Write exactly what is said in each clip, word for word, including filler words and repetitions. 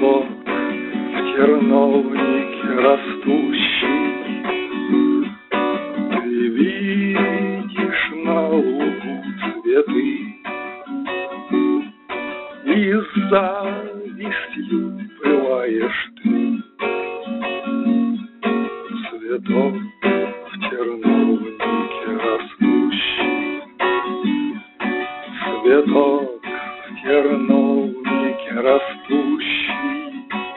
Цветок в терновнике растущий, ты видишь на лугу цветы, и с завистью пылаешь ты. Цветок в терновнике растущий, цветок в терновнике растущий,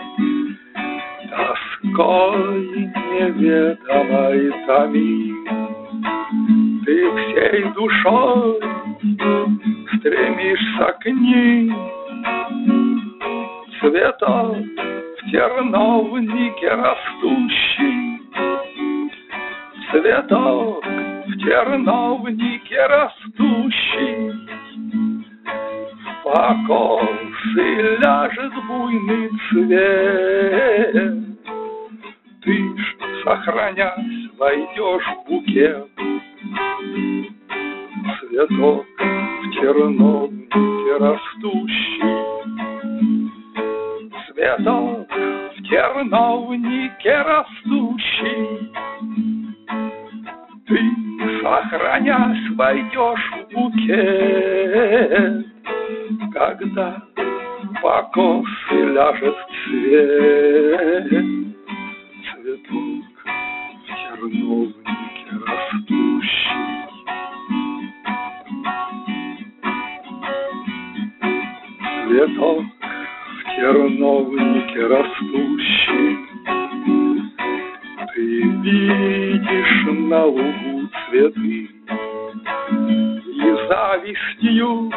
тоской неведомой томим, ты всей душой стремишься к ним. Цветок в терновнике растущий, цветок в терновнике растущий, в покосы ляжет буйный цвет, ты ж, сохранясь, войдешь в букет. Цветок в терновнике растущий, цветок в терновнике растущий, ты, сохранясь, войдешь в букет, когда покосы ляжет цвет. Цветок в терновнике растущий. Цветок в терновнике растущий, ты видишь на лугу цветы, и завистью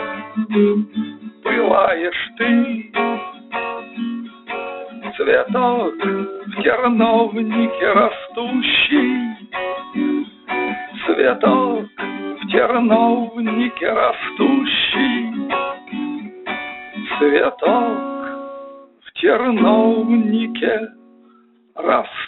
пылаешь ты. Цветок в терновнике растущий, цветок в терновнике растущий, цветок в терновнике растущий.